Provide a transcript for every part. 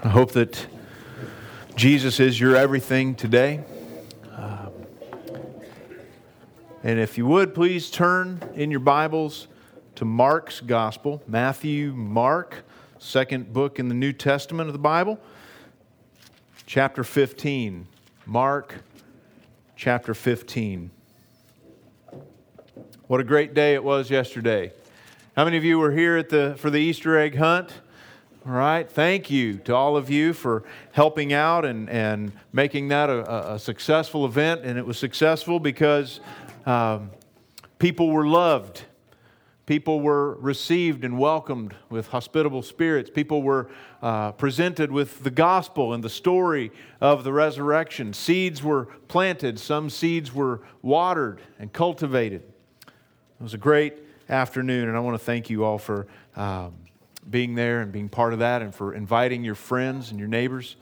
I hope that Jesus is your everything today. And if you would, please turn in your Bibles to Mark's Gospel. Matthew, Mark, second book in the New Testament of the Bible. Chapter 15. Mark, chapter 15. What a great day it was yesterday. How many of you were here for the Easter egg hunt? All right, thank you to all of you for helping out and making that a successful event. And it was successful because people were loved. People were received and welcomed with hospitable spirits. People were presented with the gospel and the story of the resurrection. Seeds were planted. Some seeds were watered and cultivated. It was a great afternoon, and I want to thank you all for being there and being part of that, and for inviting your friends and your neighbors.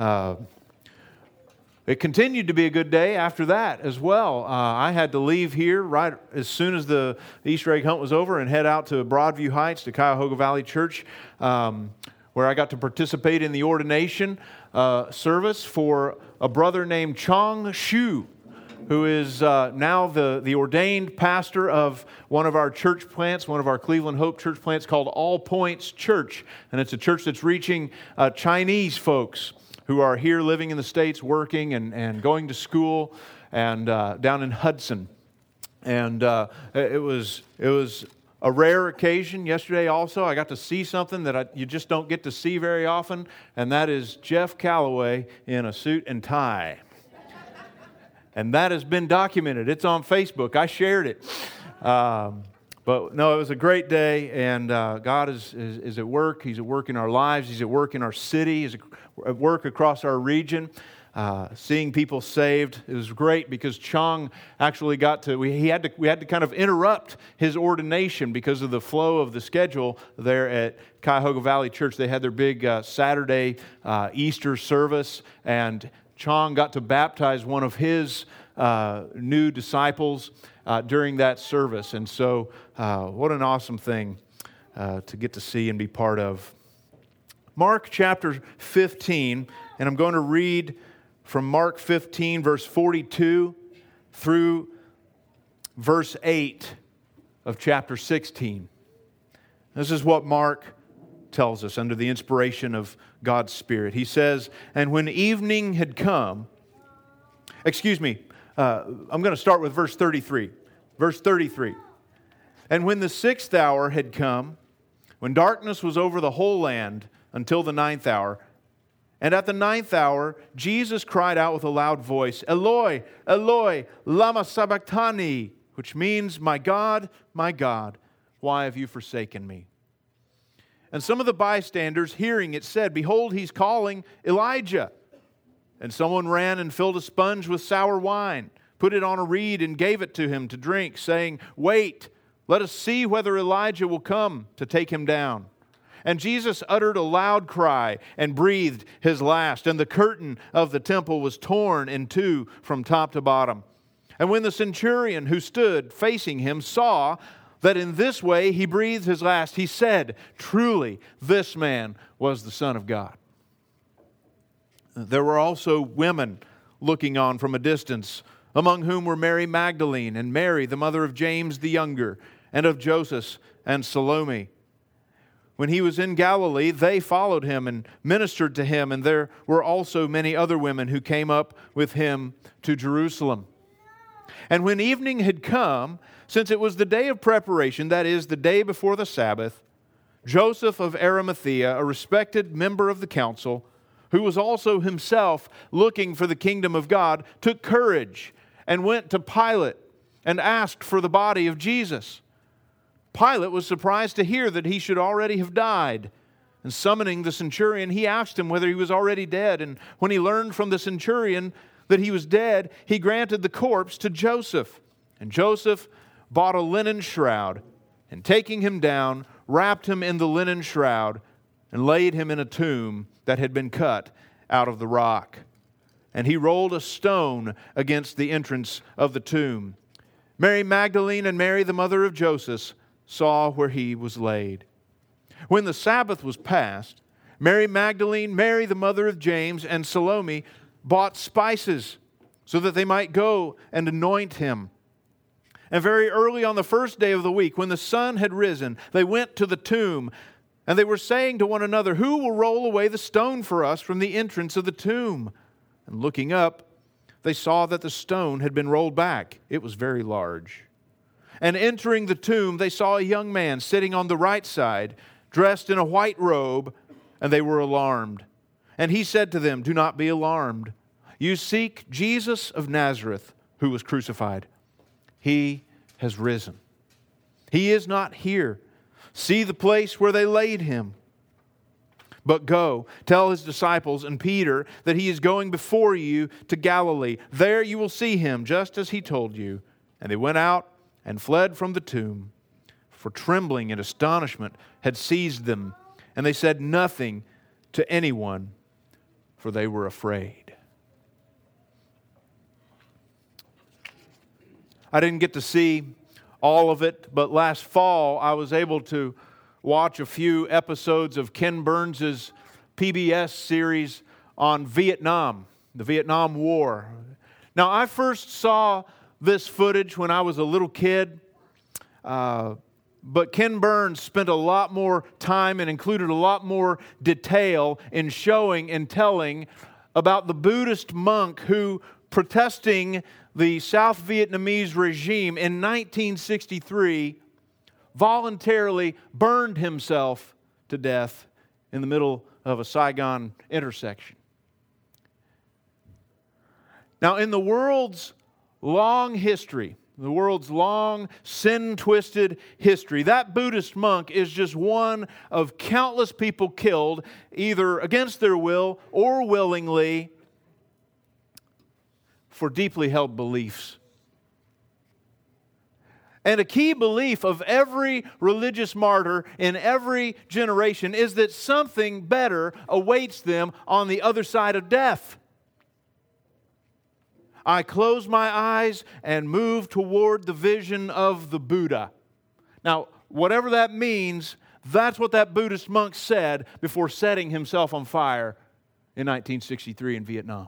It continued to be a good day after that as well. I had to leave here right as soon as the Easter egg hunt was over and head out to Broadview Heights to Cuyahoga Valley Church, where I got to participate in the ordination service for a brother named Chong Shu, who is now the ordained pastor of one of our church plants, one of our Cleveland Hope church plants called All Points Church. And it's a church that's reaching Chinese folks who are here living in the States, working and going to school, and down in Hudson. And it was a rare occasion yesterday also. I got to see something that you just don't get to see very often, and that is Jeff Calloway in a suit and tie. And that has been documented. It's on Facebook. I shared it. But no, it was a great day, and God is at work. He's at work in our lives. He's at work in our city. He's at work across our region, seeing people saved. It was great because Chong actually we had to kind of interrupt his ordination because of the flow of the schedule there at Cuyahoga Valley Church. They had their big Saturday Easter service, and Chong got to baptize one of his new disciples during that service. And so what an awesome thing to get to see and be part of. Mark chapter 15, and I'm going to read from Mark 15, verse 42 through verse 8 of chapter 16. This is what Mark tells us under the inspiration of God's Spirit. He says, and when evening had come, I'm going to start with verse 33. Verse 33. And when the 6th hour had come, when darkness was over the whole land until the 9th hour, and at the 9th hour, Jesus cried out with a loud voice, Eloi, Eloi, lama sabachthani, which means, my God, why have you forsaken me? And some of the bystanders, hearing it, said, behold, he's calling Elijah. And someone ran and filled a sponge with sour wine, put it on a reed, and gave it to him to drink, saying, wait, let us see whether Elijah will come to take him down. And Jesus uttered a loud cry and breathed his last, and the curtain of the temple was torn in two from top to bottom. And when the centurion who stood facing him saw that in this way he breathed his last, he said, truly, this man was the Son of God. There were also women looking on from a distance, among whom were Mary Magdalene and Mary, the mother of James the younger, and of Joseph and Salome. When he was in Galilee, they followed him and ministered to him, and there were also many other women who came up with him to Jerusalem. And when evening had come, since it was the day of preparation, that is, the day before the Sabbath, Joseph of Arimathea, a respected member of the council, who was also himself looking for the kingdom of God, took courage and went to Pilate and asked for the body of Jesus. Pilate was surprised to hear that he should already have died. And summoning the centurion, he asked him whether he was already dead. And when he learned from the centurion that he was dead, he granted the corpse to Joseph. And Joseph bought a linen shroud, and taking him down, wrapped him in the linen shroud, and laid him in a tomb that had been cut out of the rock. And he rolled a stone against the entrance of the tomb. Mary Magdalene and Mary, the mother of Joseph, saw where he was laid. When the Sabbath was past, Mary Magdalene, Mary the mother of James, and Salome bought spices so that they might go and anoint him. And very early on the first day of the week, when the sun had risen, they went to the tomb, and they were saying to one another, "Who will roll away the stone for us from the entrance of the tomb?" And looking up, they saw that the stone had been rolled back. It was very large. And entering the tomb, they saw a young man sitting on the right side, dressed in a white robe, and they were alarmed. And he said to them, "Do not be alarmed. You seek Jesus of Nazareth, who was crucified. He has risen. He is not here. See the place where they laid him. But go, tell his disciples and Peter that he is going before you to Galilee. There you will see him, just as he told you." And they went out and fled from the tomb, for trembling and astonishment had seized them, and they said nothing to anyone, for they were afraid. I didn't get to see all of it, but last fall I was able to watch a few episodes of Ken Burns' PBS series on Vietnam, the Vietnam War. Now, I first saw this footage when I was a little kid, but Ken Burns spent a lot more time and included a lot more detail in showing and telling about the Buddhist monk who, protesting the South Vietnamese regime in 1963, voluntarily burned himself to death in the middle of a Saigon intersection. Now, in the world's long history, the world's long sin-twisted history, that Buddhist monk is just one of countless people killed, either against their will or willingly, for deeply held beliefs. And a key belief of every religious martyr in every generation is that something better awaits them on the other side of death. I close my eyes and move toward the vision of the Buddha. Now, whatever that means, that's what that Buddhist monk said before setting himself on fire in 1963 in Vietnam.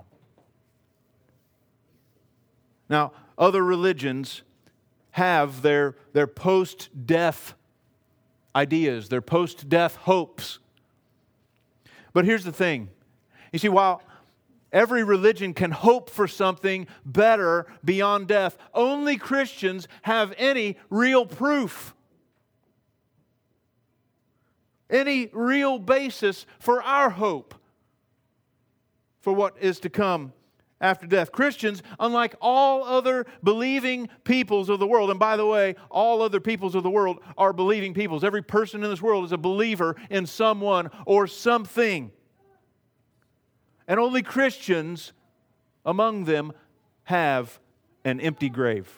Now, other religions have their post-death ideas, their post-death hopes. But here's the thing. You see, while every religion can hope for something better beyond death, only Christians have any real proof, any real basis for our hope for what is to come after death. Christians, unlike all other believing peoples of the world, and by the way, all other peoples of the world are believing peoples. Every person in this world is a believer in someone or something. And only Christians among them have an empty grave.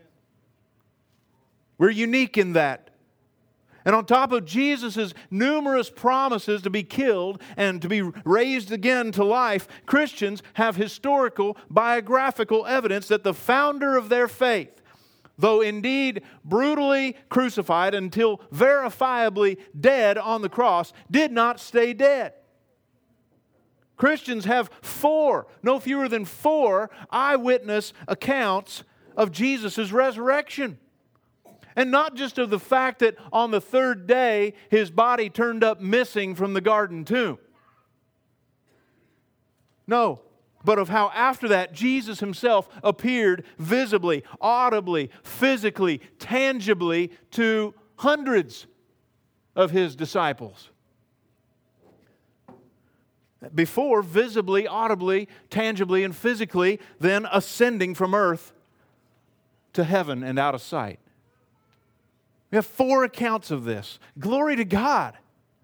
We're unique in that. And on top of Jesus' numerous promises to be killed and to be raised again to life, Christians have historical, biographical evidence that the founder of their faith, though indeed brutally crucified until verifiably dead on the cross, did not stay dead. Christians have no fewer than four eyewitness accounts of Jesus' resurrection. And not just of the fact that on the third day his body turned up missing from the garden tomb. No, but of how after that Jesus himself appeared visibly, audibly, physically, tangibly to hundreds of his disciples. Before visibly, audibly, tangibly, and physically, then ascending from earth to heaven and out of sight. We have four accounts of this. Glory to God.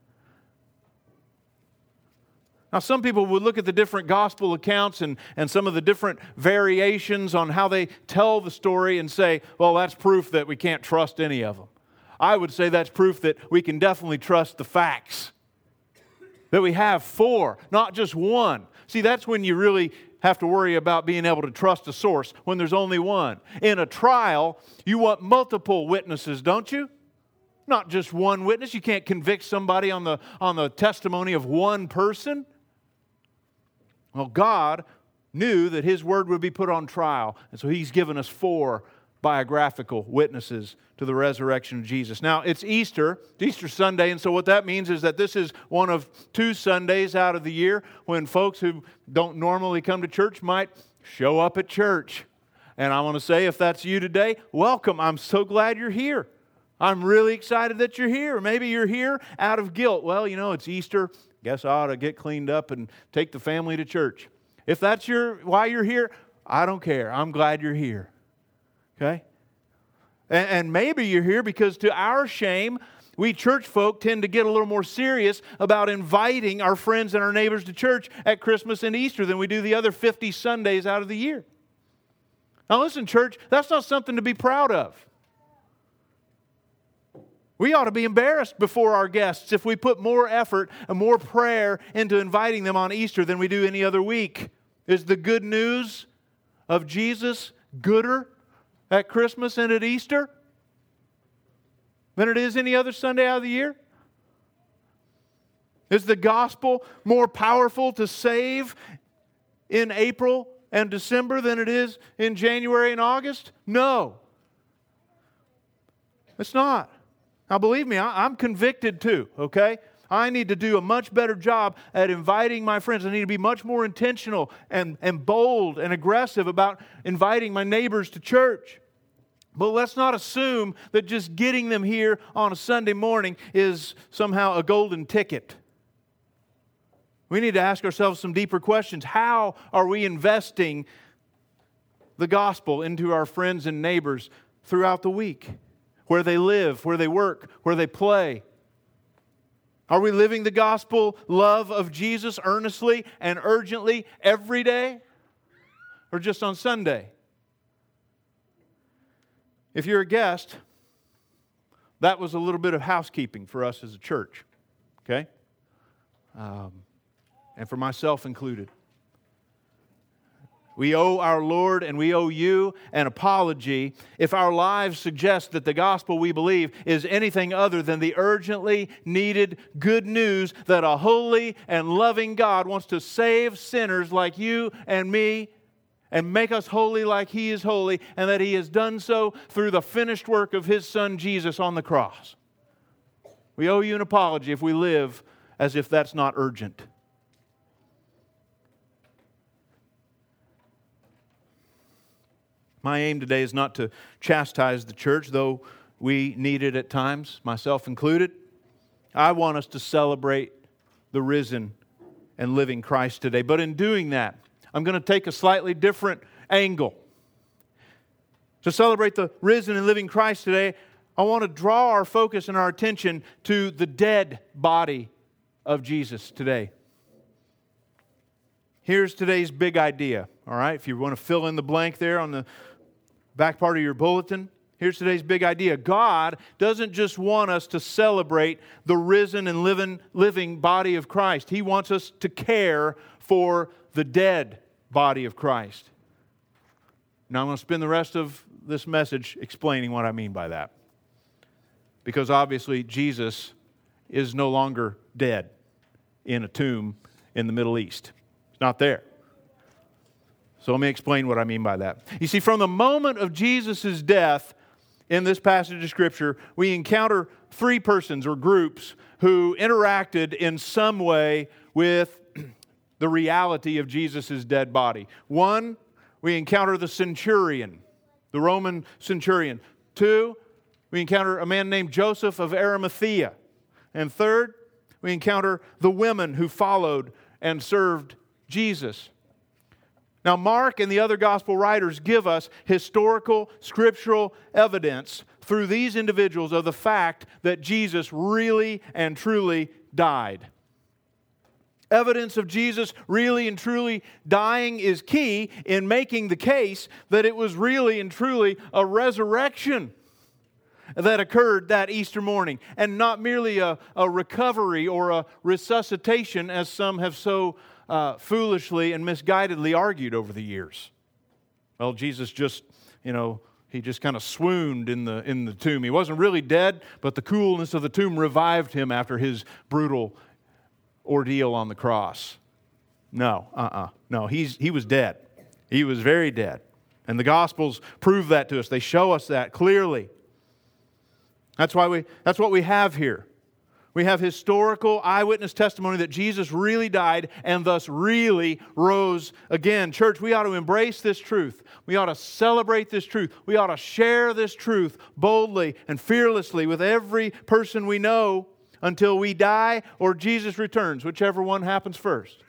Now, some people would look at the different gospel accounts and some of the different variations on how they tell the story and say, well, that's proof that we can't trust any of them. I would say that's proof that we can definitely trust the facts. That we have four, not just one. See, that's when you really have to worry about being able to trust a source when there's only one. In a trial, you want multiple witnesses, don't you? not just one witness. You can't convict somebody on the testimony of one person. Well, God knew that His Word would be put on trial, and so He's given us 4 biographical witnesses to the resurrection of Jesus. Now, it's Easter Sunday, and so what that means is that this is one of 2 Sundays out of the year when folks who don't normally come to church might show up at church. And I want to say, if that's you today, welcome. I'm so glad you're here. I'm really excited that you're here. Maybe you're here out of guilt. Well, it's Easter. Guess I ought to get cleaned up and take the family to church. If that's why you're here, I don't care. I'm glad you're here. Okay? And maybe you're here because, to our shame, we church folk tend to get a little more serious about inviting our friends and our neighbors to church at Christmas and Easter than we do the other 50 Sundays out of the year. Now listen, church, that's not something to be proud of. We ought to be embarrassed before our guests if we put more effort and more prayer into inviting them on Easter than we do any other week. Is the good news of Jesus gooder at Christmas and at Easter than it is any other Sunday out of the year? Is the gospel more powerful to save in April and December than it is in January and August? No. It's not. Now believe me, I'm convicted too, okay? I need to do a much better job at inviting my friends. I need to be much more intentional and bold and aggressive about inviting my neighbors to church. But let's not assume that just getting them here on a Sunday morning is somehow a golden ticket. We need to ask ourselves some deeper questions. How are we investing the gospel into our friends and neighbors throughout the week? Where they live, where they work, where they play. Are we living the gospel love of Jesus earnestly and urgently every day? Or just on Sunday? If you're a guest, that was a little bit of housekeeping for us as a church. Okay? And for myself included. We owe our Lord and we owe you an apology if our lives suggest that the gospel we believe is anything other than the urgently needed good news that a holy and loving God wants to save sinners like you and me and make us holy like He is holy, and that He has done so through the finished work of His Son Jesus on the cross. We owe you an apology if we live as if that's not urgent. My aim today is not to chastise the church, though we need it at times, myself included. I want us to celebrate the risen and living Christ today. But in doing that, I'm going to take a slightly different angle. To celebrate the risen and living Christ today, I want to draw our focus and our attention to the dead body of Jesus today. Here's today's big idea, all right? If you want to fill in the blank there on the back part of your bulletin, here's today's big idea. God doesn't just want us to celebrate the risen and living body of Christ. He wants us to care for the dead body of Christ. Now I'm going to spend the rest of this message explaining what I mean by that. Because obviously Jesus is no longer dead in a tomb in the Middle East. It's not there. So let me explain what I mean by that. You see, from the moment of Jesus' death in this passage of Scripture, we encounter 3 persons or groups who interacted in some way with the reality of Jesus' dead body. 1, we encounter the centurion, the Roman centurion. 2, we encounter a man named Joseph of Arimathea. And 3rd, we encounter the women who followed and served Jesus. Now, Mark and the other gospel writers give us historical, scriptural evidence through these individuals of the fact that Jesus really and truly died. Evidence of Jesus really and truly dying is key in making the case that it was really and truly a resurrection that occurred that Easter morning, and not merely a recovery or a resuscitation as some have so foolishly and misguidedly argued over the years. Well, Jesus just, he He just kind of swooned in the tomb. He wasn't really dead, but the coolness of the tomb revived him after his brutal ordeal on the cross. No, he was dead. He was very dead. And the Gospels prove that to us. They show us that clearly. That's what we have here. We have historical eyewitness testimony that Jesus really died and thus really rose again. Church, we ought to embrace this truth. We ought to celebrate this truth. We ought to share this truth boldly and fearlessly with every person we know until we die or Jesus returns, whichever one happens first.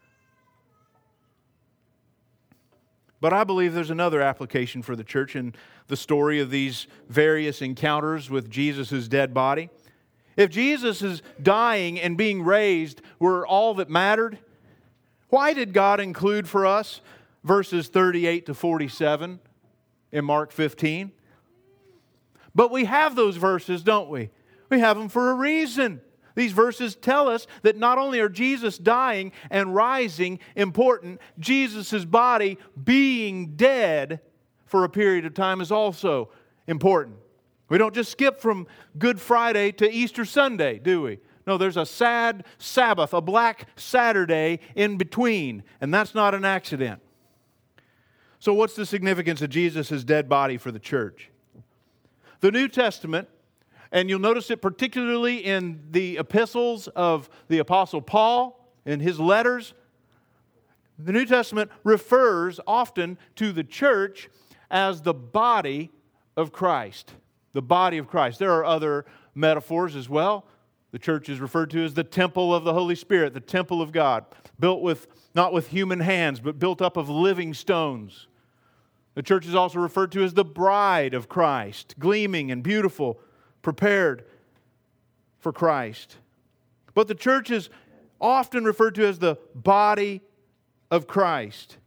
But I believe there's another application for the church in the story of these various encounters with Jesus' dead body. If Jesus' dying and being raised were all that mattered, why did God include for us verses 38 to 47 in Mark 15? But we have those verses, don't we? We have them for a reason. These verses tell us that not only are Jesus dying and rising important, Jesus' body being dead for a period of time is also important. We don't just skip from Good Friday to Easter Sunday, do we? No, there's a sad Sabbath, a black Saturday in between, and that's not an accident. So what's the significance of Jesus' dead body for the church? The New Testament, and you'll notice it particularly in the epistles of the Apostle Paul, in his letters, the New Testament refers often to the church as the body of Christ. The body of Christ. There are other metaphors as well. The church is referred to as the temple of the Holy Spirit, the temple of God, built not with human hands, but built up of living stones. The church is also referred to as the bride of Christ, gleaming and beautiful, prepared for Christ. But the church is often referred to as the body of Christ.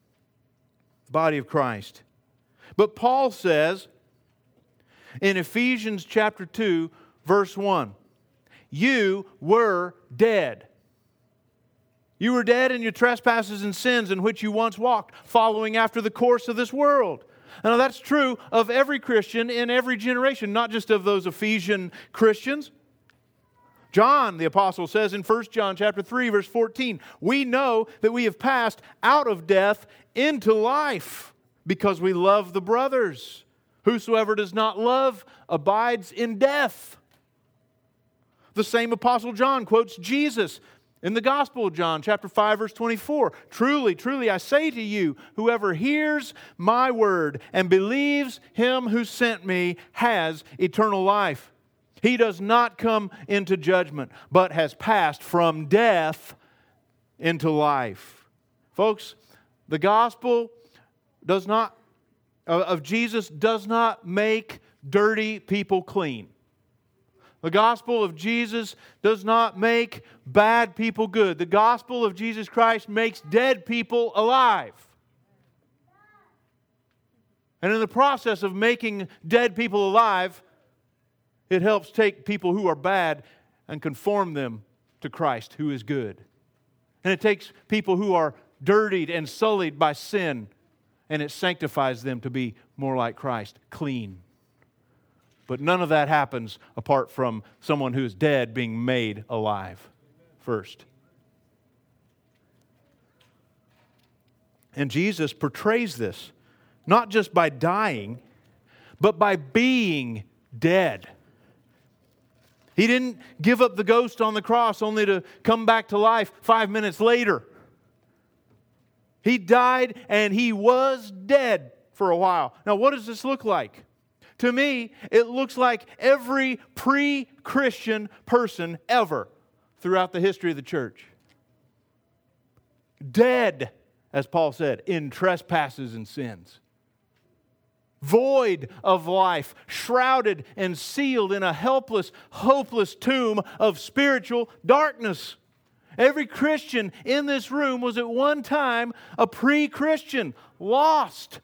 Body of Christ. But Paul says in Ephesians chapter 2, verse 1, you were dead. You were dead in your trespasses and sins in which you once walked, following after the course of this world. Now that's true of every Christian in every generation, not just of those Ephesian Christians. John, the apostle, says in 1 John chapter 3, verse 14, we know that we have passed out of death into life because we love the brothers. Whosoever does not love abides in death. The same apostle John quotes Jesus in the Gospel of John, chapter 5, verse 24. Truly, truly, I say to you, whoever hears my word and believes him who sent me has eternal life. He does not come into judgment, but has passed from death into life. Folks, the gospel of Jesus does not make dirty people clean. The gospel of Jesus does not make bad people good. The gospel of Jesus Christ makes dead people alive. And in the process of making dead people alive, it helps take people who are bad and conform them to Christ, who is good. And it takes people who are dirtied and sullied by sin, and it sanctifies them to be more like Christ, clean. But none of that happens apart from someone who is dead being made alive first. And Jesus portrays this, not just by dying, but by being dead. He didn't give up the ghost on the cross only to come back to life 5 minutes later. He died and He was dead for a while. Now, what does this look like? To me, it looks like every pre-Christian person ever throughout the history of the church. Dead, as Paul said, in trespasses and sins. Void of life, shrouded and sealed in a helpless, hopeless tomb of spiritual darkness. Every Christian in this room was at one time a pre-Christian, lost,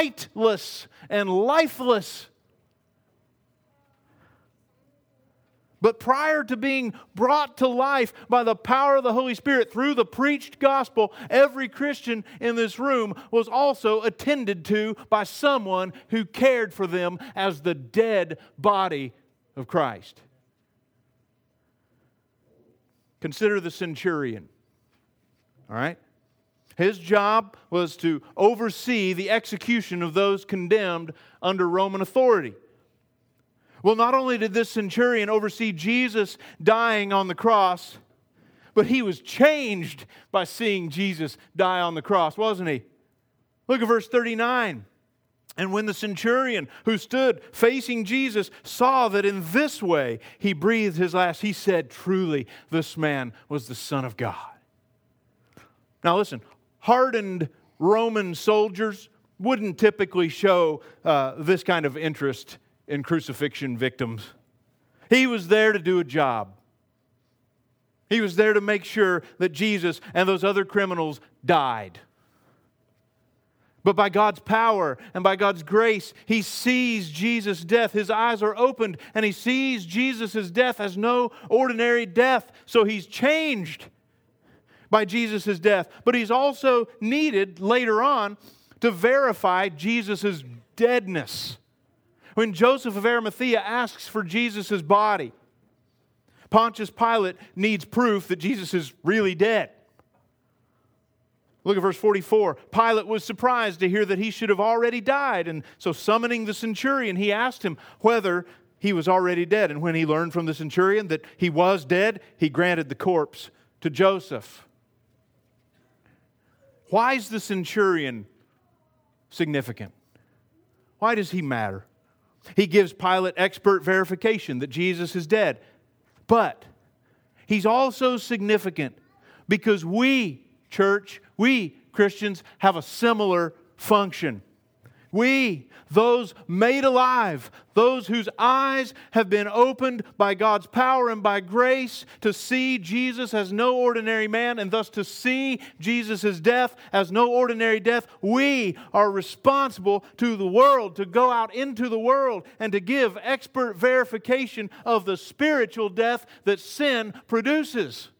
lightless, and lifeless. But prior to being brought to life by the power of the Holy Spirit through the preached gospel, every Christian in this room was also attended to by someone who cared for them as the dead body of Christ. Consider the centurion. All right? His job was to oversee the execution of those condemned under Roman authority. Well, not only did this centurion oversee Jesus dying on the cross, but he was changed by seeing Jesus die on the cross, wasn't he? Look at verse 39. And when the centurion who stood facing Jesus saw that in this way he breathed his last, he said, "Truly, this man was the Son of God." Now listen, hardened Roman soldiers wouldn't typically show this kind of interest in crucifixion victims. He was there to do a job. He was there to make sure that Jesus and those other criminals died. But by God's power and by God's grace, he sees Jesus' death. His eyes are opened and he sees Jesus' death as no ordinary death. So he's changed by Jesus' death. But he's also needed later on to verify Jesus' deadness. When Joseph of Arimathea asks for Jesus' body, Pontius Pilate needs proof that Jesus is really dead. Look at verse 44. Pilate was surprised to hear that he should have already died. And so summoning the centurion, he asked him whether he was already dead. And when he learned from the centurion that he was dead, he granted the corpse to Joseph. Why is the centurion significant? Why does he matter? He gives Pilate expert verification that Jesus is dead. But he's also significant because we, church, we Christians have a similar function. We, those made alive, those whose eyes have been opened by God's power and by grace to see Jesus as no ordinary man and thus to see Jesus' death as no ordinary death, we are responsible to the world to go out into the world and to give expert verification of the spiritual death that sin produces.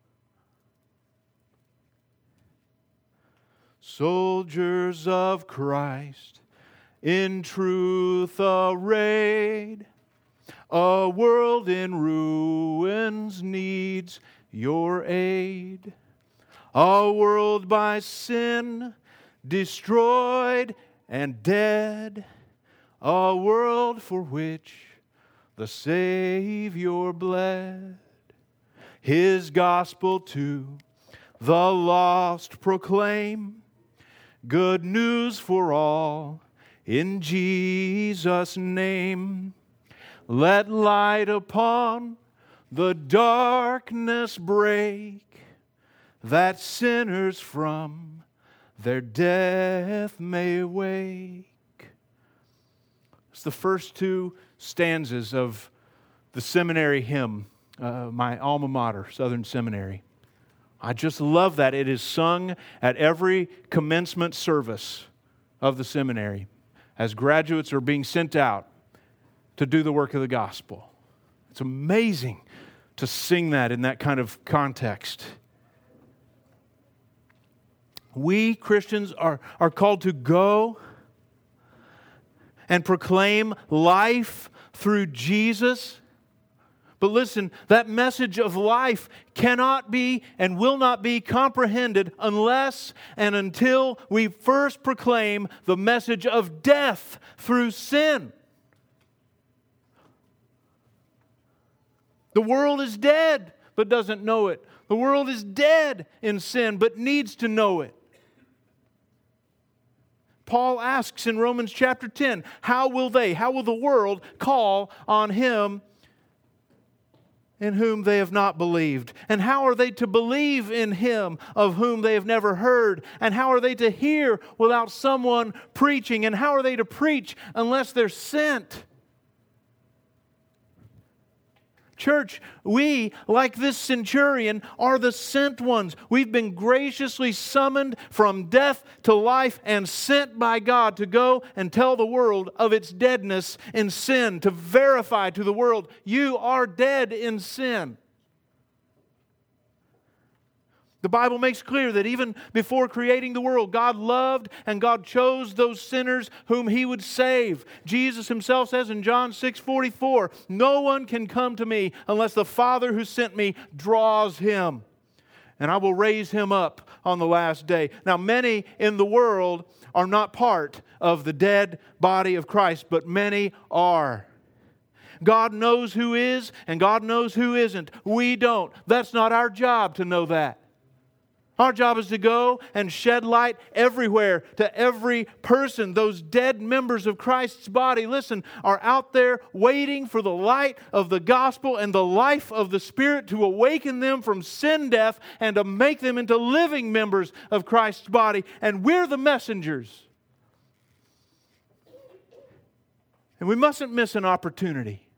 Soldiers of Christ, in truth arrayed, a world in ruins needs your aid. A world by sin destroyed and dead, a world for which the Savior bled. His gospel to the lost proclaim, good news for all in Jesus' name. Let light upon the darkness break, that sinners from their death may wake. It's the first two stanzas of the seminary hymn, my alma mater, Southern Seminary. I just love that. It is sung at every commencement service of the seminary as graduates are being sent out to do the work of the gospel. It's amazing to sing that in that kind of context. We Christians are called to go and proclaim life through Jesus. But listen, that message of life cannot be and will not be comprehended unless and until we first proclaim the message of death through sin. The world is dead but doesn't know it. The world is dead in sin but needs to know it. Paul asks in Romans chapter 10, how will the world call on him in whom they have not believed? And how are they to believe in him of whom they have never heard? And how are they to hear without someone preaching? And how are they to preach unless they're sent? Church, we, like this centurion, are the sent ones. We've been graciously summoned from death to life and sent by God to go and tell the world of its deadness in sin, to verify to the world, you are dead in sin. The Bible makes clear that even before creating the world, God loved and God chose those sinners whom He would save. Jesus Himself says in John 6:44, no one can come to me unless the Father who sent me draws him, and I will raise him up on the last day. Now, many in the world are not part of the dead body of Christ, but many are. God knows who is and God knows who isn't. We don't. That's not our job to know that. Our job is to go and shed light everywhere to every person. Those dead members of Christ's body, listen, are out there waiting for the light of the gospel and the life of the Spirit to awaken them from sin death and to make them into living members of Christ's body. And we're the messengers. And we mustn't miss an opportunity.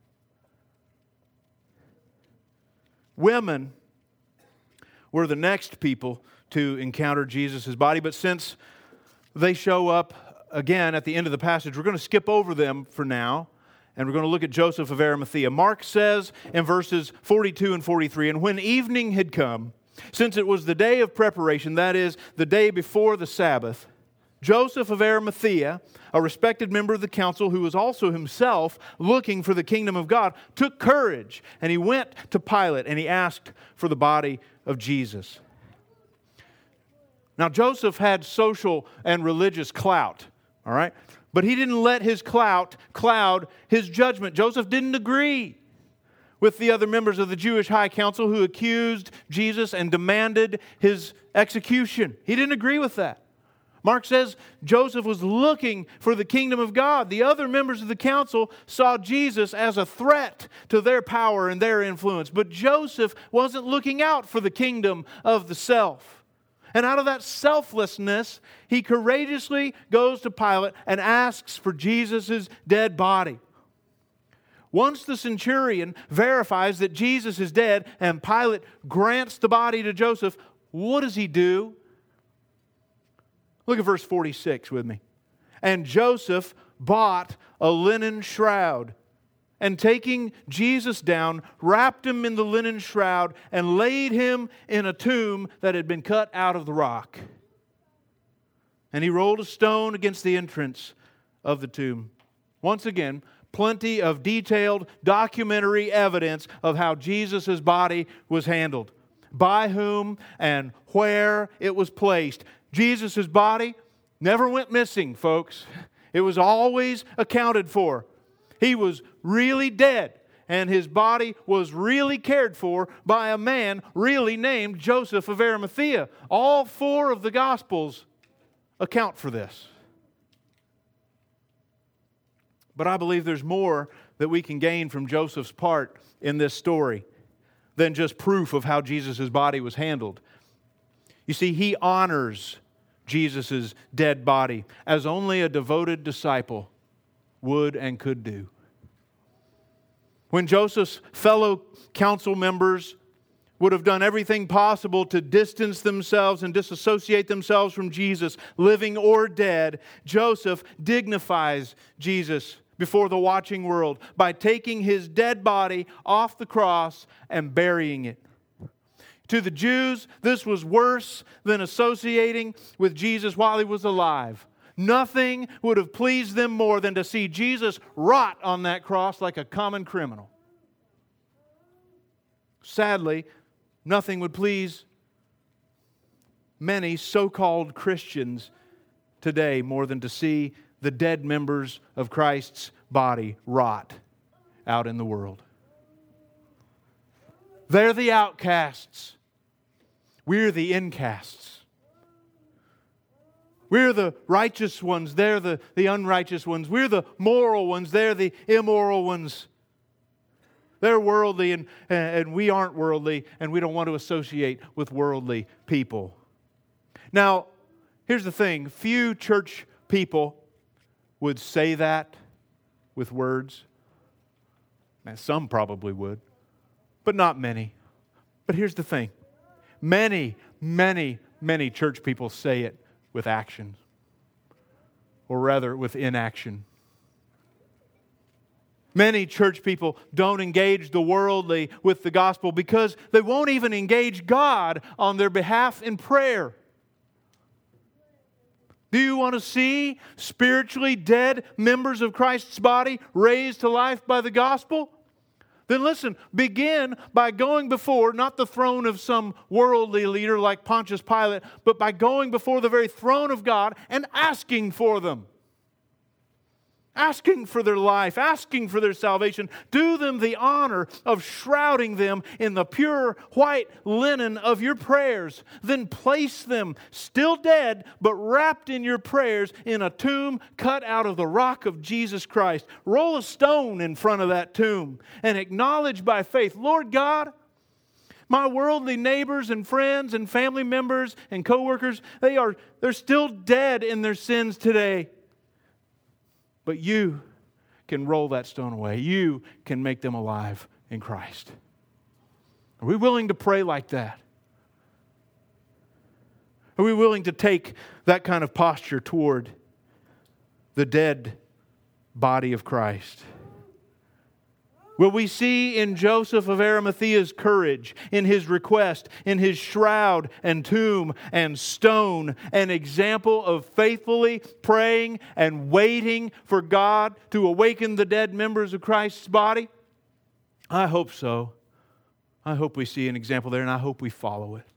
Women were the next people to encounter Jesus' body. But since they show up again at the end of the passage, we're going to skip over them for now, and we're going to look at Joseph of Arimathea. Mark says in verses 42 and 43, and when evening had come, since it was the day of preparation, that is, the day before the Sabbath, Joseph of Arimathea, a respected member of the council who was also himself looking for the kingdom of God, took courage and he went to Pilate and he asked for the body of Jesus. Now, Joseph had social and religious clout, all right? But he didn't let his clout cloud his judgment. Joseph didn't agree with the other members of the Jewish high council who accused Jesus and demanded his execution. He didn't agree with that. Mark says Joseph was looking for the kingdom of God. The other members of the council saw Jesus as a threat to their power and their influence. But Joseph wasn't looking out for the kingdom of the self. And out of that selflessness, he courageously goes to Pilate and asks for Jesus' dead body. Once the centurion verifies that Jesus is dead and Pilate grants the body to Joseph, what does he do? Look at verse 46 with me. And Joseph bought a linen shroud, and taking Jesus down, wrapped him in the linen shroud, and laid him in a tomb that had been cut out of the rock. And he rolled a stone against the entrance of the tomb. Once again, plenty of detailed documentary evidence of how Jesus' body was handled, by whom and where it was placed. Jesus' body never went missing, folks. It was always accounted for. He was really dead, and his body was really cared for by a man really named Joseph of Arimathea. All four of the Gospels account for this. But I believe there's more that we can gain from Joseph's part in this story than just proof of how Jesus' body was handled. You see, he honors Jesus' dead body as only a devoted disciple would and could do. When Joseph's fellow council members would have done everything possible to distance themselves and disassociate themselves from Jesus, living or dead, Joseph dignifies Jesus before the watching world by taking his dead body off the cross and burying it. To the Jews, this was worse than associating with Jesus while he was alive. Nothing would have pleased them more than to see Jesus rot on that cross like a common criminal. Sadly, nothing would please many so-called Christians today more than to see the dead members of Christ's body rot out in the world. They're the outcasts. We're the incasts. We're the righteous ones. They're the unrighteous ones. We're the moral ones. They're the immoral ones. They're worldly and we aren't worldly, and we don't want to associate with worldly people. Now, here's the thing. Few church people would say that with words. Now, some probably would. but not many. But here's the thing. Many, many, many church people say it with action, or rather with inaction. Many church people don't engage the worldly with the gospel because they won't even engage God on their behalf in prayer. Do you want to see spiritually dead members of Christ's body raised to life by the gospel? Then listen, begin by going before, not the throne of some worldly leader like Pontius Pilate, but by going before the very throne of God and asking for them. Asking for their life, asking for their salvation. Do them the honor of shrouding them in the pure white linen of your prayers. Then place them, still dead, but wrapped in your prayers, in a tomb cut out of the rock of Jesus Christ. Roll a stone in front of that tomb and acknowledge by faith, Lord God, my worldly neighbors and friends and family members and co-workers, they're still dead in their sins today. But you can roll that stone away. You can make them alive in Christ. Are we willing to pray like that? Are we willing to take that kind of posture toward the dead body of Christ? Will we see in Joseph of Arimathea's courage, in his request, in his shroud and tomb and stone, an example of faithfully praying and waiting for God to awaken the dead members of Christ's body? I hope so. I hope we see an example there, and I hope we follow it.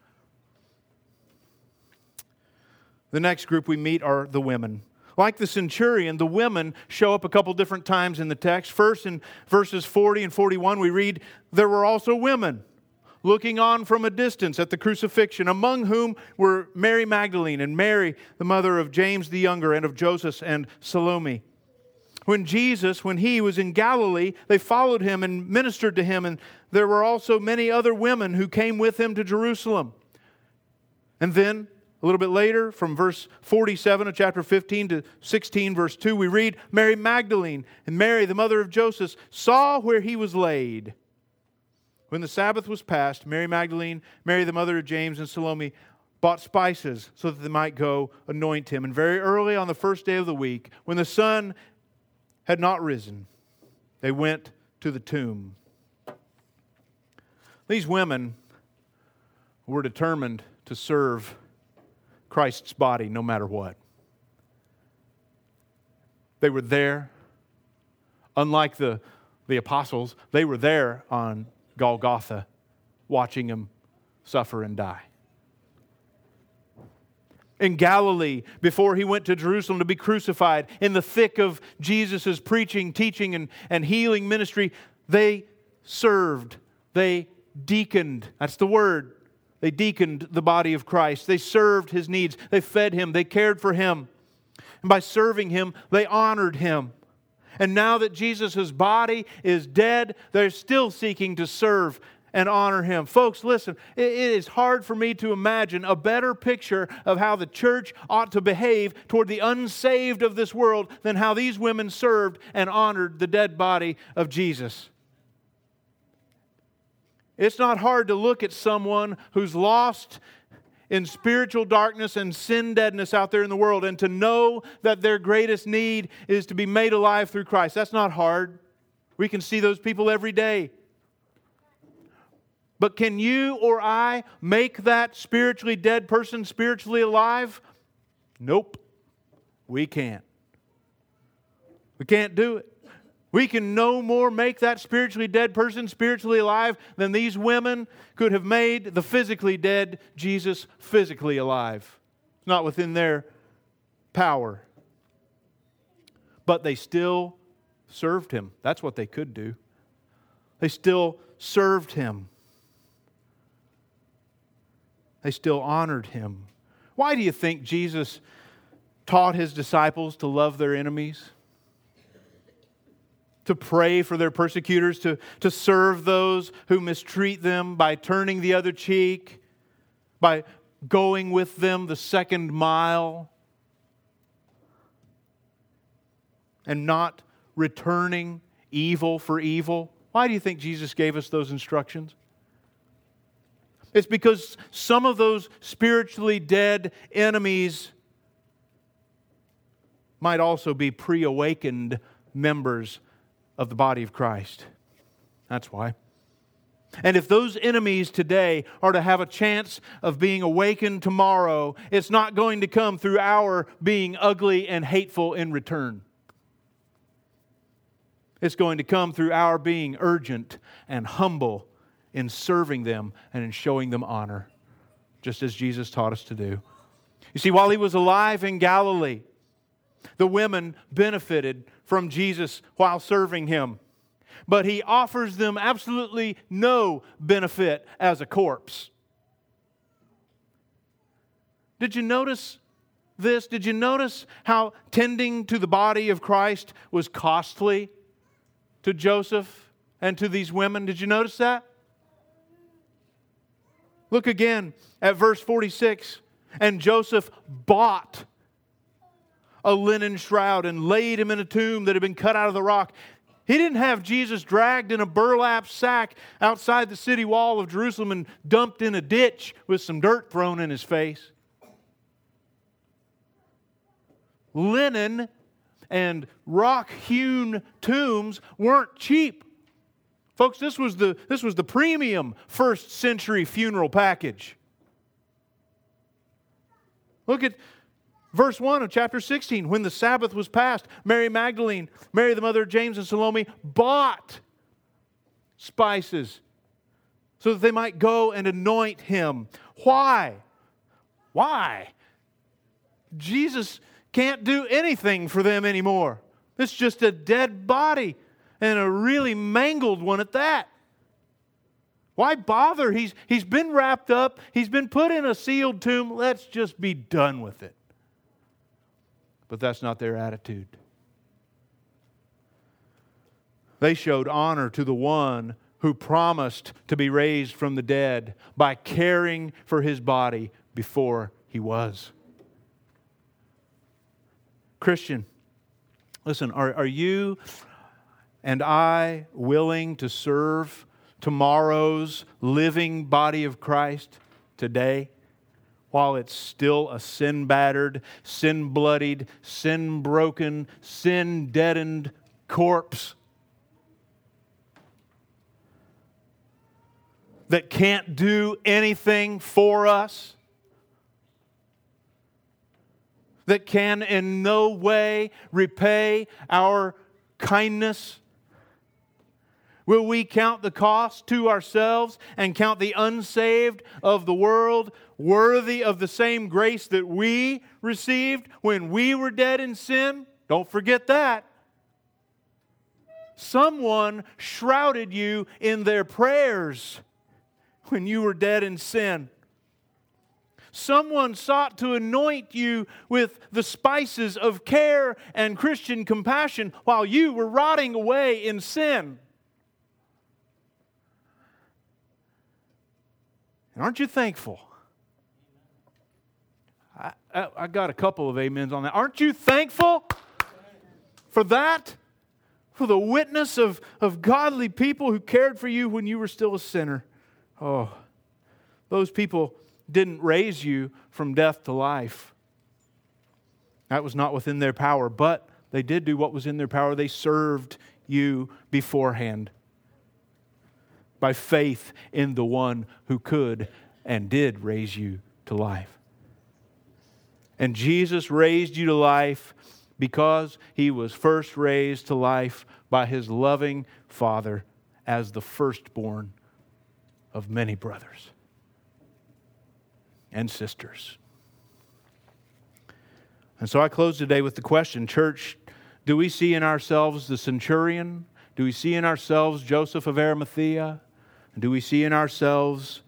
The next group we meet are the women. Like the centurion, the women show up a couple different times in the text. First, in verses 40 and 41, we read, there were also women looking on from a distance at the crucifixion, among whom were Mary Magdalene and Mary, the mother of James the younger, and of Joseph and Salome. When he was in Galilee, they followed him and ministered to him, and there were also many other women who came with him to Jerusalem. And then, a little bit later, from verse 47 of chapter 15 to 16, verse 2, we read, Mary Magdalene and Mary, the mother of Joseph, saw where he was laid. When the Sabbath was past, Mary Magdalene, Mary, the mother of James, and Salome bought spices so that they might go anoint him. And very early on the first day of the week, when the sun had not risen, they went to the tomb. These women were determined to serve Christ's body no matter what. They were there. Unlike the apostles, they were there on Golgotha watching him suffer and die. In Galilee, before he went to Jerusalem to be crucified, in the thick of Jesus' preaching, teaching, and healing ministry, they served. They deaconed. That's the word. They deaconed the body of Christ. They served his needs. They fed him. They cared for him. And by serving him, they honored him. And now that Jesus' body is dead, they're still seeking to serve and honor him. Folks, listen, it is hard for me to imagine a better picture of how the church ought to behave toward the unsaved of this world than how these women served and honored the dead body of Jesus. It's not hard to look at someone who's lost in spiritual darkness and sin deadness out there in the world and to know that their greatest need is to be made alive through Christ. That's not hard. We can see those people every day. But can you or I make that spiritually dead person spiritually alive? Nope. We can't. We can't do it. We can no more make that spiritually dead person spiritually alive than these women could have made the physically dead Jesus physically alive. It's not within their power. But they still served him. That's what they could do. They still served him. They still honored him. Why do you think Jesus taught his disciples to love their enemies? To pray for their persecutors, to serve those who mistreat them by turning the other cheek, by going with them the second mile, and not returning evil for evil. Why do you think Jesus gave us those instructions? It's because some of those spiritually dead enemies might also be pre-awakened members of the body of Christ. That's why. And if those enemies today are to have a chance of being awakened tomorrow, it's not going to come through our being ugly and hateful in return. It's going to come through our being urgent and humble in serving them and in showing them honor, just as Jesus taught us to do. You see, while He was alive in Galilee, the women benefited from Jesus while serving Him. But He offers them absolutely no benefit as a corpse. Did you notice this? Did you notice how tending to the body of Christ was costly to Joseph and to these women? Did you notice that? Look again at verse 46. And Joseph bought a linen shroud and laid him in a tomb that had been cut out of the rock. He didn't have Jesus dragged in a burlap sack outside the city wall of Jerusalem and dumped in a ditch with some dirt thrown in his face. Linen and rock-hewn tombs weren't cheap. Folks, this was the premium first century funeral package. Look at verse 1 of chapter 16. When the Sabbath was passed, Mary Magdalene, Mary the mother of James and Salome, bought spices so that they might go and anoint Him. Why? Why? Jesus can't do anything for them anymore. It's just a dead body, and a really mangled one at that. Why bother? He's been wrapped up. He's been put in a sealed tomb. Let's just be done with it. But that's not their attitude. They showed honor to the one who promised to be raised from the dead by caring for His body before He was. Christian, listen, are you and I willing to serve tomorrow's living body of Christ today while it's still a sin-battered, sin-bloodied, sin-broken, sin-deadened corpse that can't do anything for us, that can in no way repay our kindness? Will we count the cost to ourselves and count the unsaved of the world worthy of the same grace that we received when we were dead in sin? Don't forget that. Someone shrouded you in their prayers when you were dead in sin. Someone sought to anoint you with the spices of care and Christian compassion while you were rotting away in sin. And aren't you thankful? I got a couple of amens on that. Aren't you thankful for that? For the witness of godly people who cared for you when you were still a sinner. Oh, those people didn't raise you from death to life. That was not within their power, but they did do what was in their power. They served you beforehand by faith in the one who could and did raise you to life. And Jesus raised you to life because He was first raised to life by His loving Father as the firstborn of many brothers and sisters. And so I close today with the question, church, do we see in ourselves the centurion? Do we see in ourselves Joseph of Arimathea? Do we see in ourselves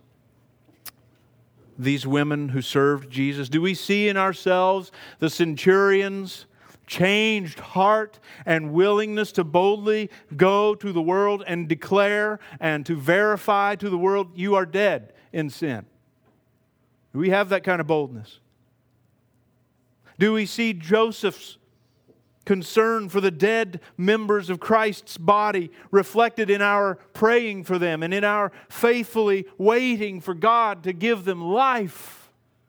these women who served Jesus? Do we see in ourselves the centurion's changed heart and willingness to boldly go to the world and declare and to verify to the world, you are dead in sin? Do we have that kind of boldness? Do we see Joseph's concern for the dead members of Christ's body reflected in our praying for them and in our faithfully waiting for God to give them life?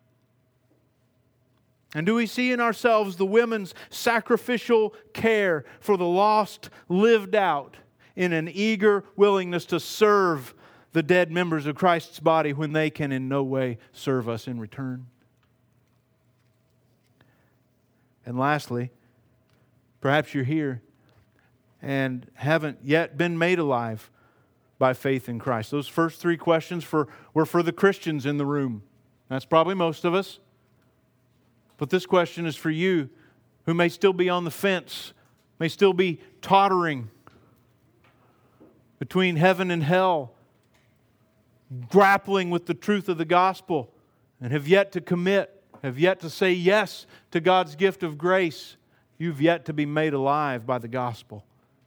And do we see in ourselves the women's sacrificial care for the lost lived out in an eager willingness to serve the dead members of Christ's body when they can in no way serve us in return? And lastly, perhaps you're here and haven't yet been made alive by faith in Christ. Those first three questions were for the Christians in the room. That's probably most of us. But this question is for you who may still be on the fence, may still be tottering between heaven and hell, grappling with the truth of the gospel, and have yet to commit, have yet to say yes to God's gift of grace. You've yet to be made alive by the gospel.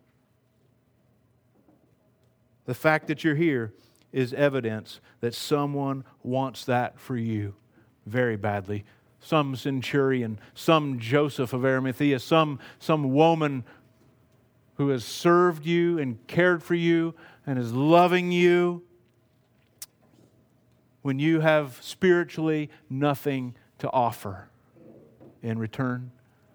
The fact that you're here is evidence that someone wants that for you very badly. Some centurion, some Joseph of Arimathea, some woman who has served you and cared for you and is loving you when you have spiritually nothing to offer in return.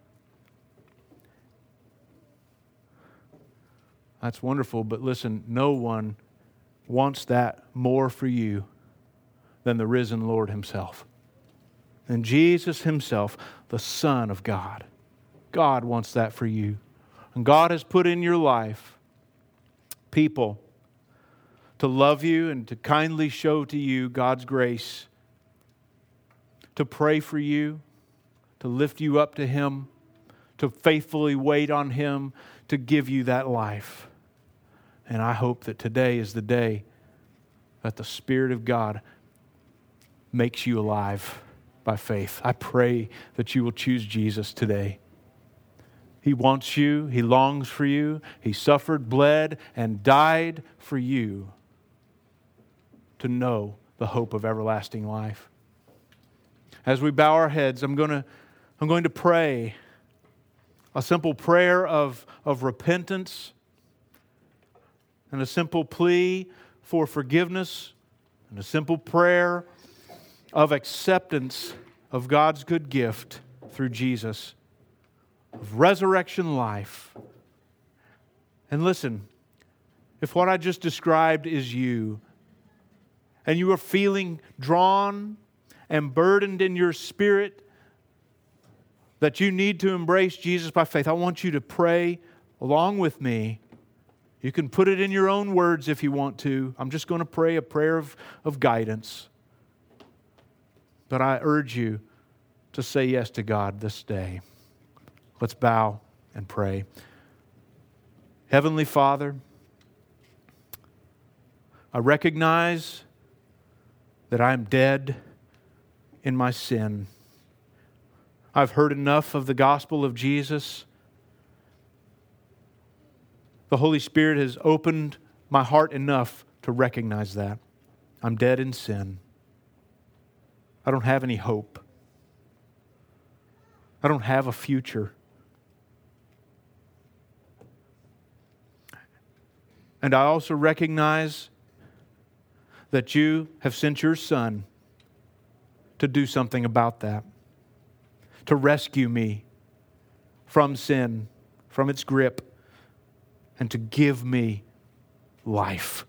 That's wonderful, but listen, no one wants that more for you than the risen Lord Himself. And Jesus Himself, the Son of God. God wants that for you. And God has put in your life people to love you and to kindly show to you God's grace, to pray for you, to lift you up to Him, to faithfully wait on Him, to give you that life. And I hope that today is the day that the Spirit of God makes you alive by faith. I pray that you will choose Jesus today. He wants you. He longs for you. He suffered, bled, and died for you to know the hope of everlasting life. As we bow our heads, I'm going to pray a simple prayer of repentance and a simple plea for forgiveness and a simple prayer of acceptance of God's good gift through Jesus, of resurrection life. And listen, if what I just described is you, and you are feeling drawn and burdened in your spirit that you need to embrace Jesus by faith, I want you to pray along with me. You can put it in your own words if you want to. I'm just going to pray a prayer of guidance. But I urge you to say yes to God this day. Let's bow and pray. Heavenly Father, I recognize that I am dead in my sin. I've heard enough of the gospel of Jesus. The Holy Spirit has opened my heart enough to recognize that. I'm dead in sin. I don't have any hope. I don't have a future. And I also recognize that you have sent your Son to do something about that, to rescue me from sin, from its grip, and to give me life,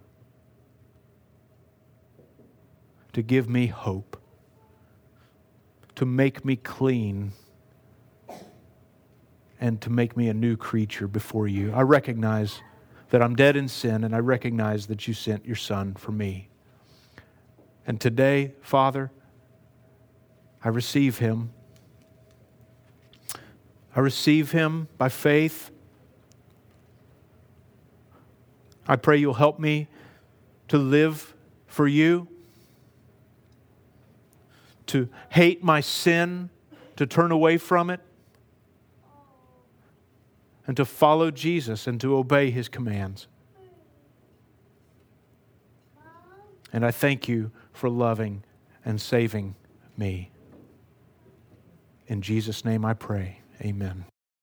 to give me hope, to make me clean, and to make me a new creature before you. I recognize that I'm dead in sin, and I recognize that you sent your Son for me. And today, Father, I receive Him. I receive Him by faith. I pray you'll help me to live for you, to hate my sin, to turn away from it, and to follow Jesus and to obey His commands. And I thank you for loving and saving me. In Jesus' name I pray. Amen.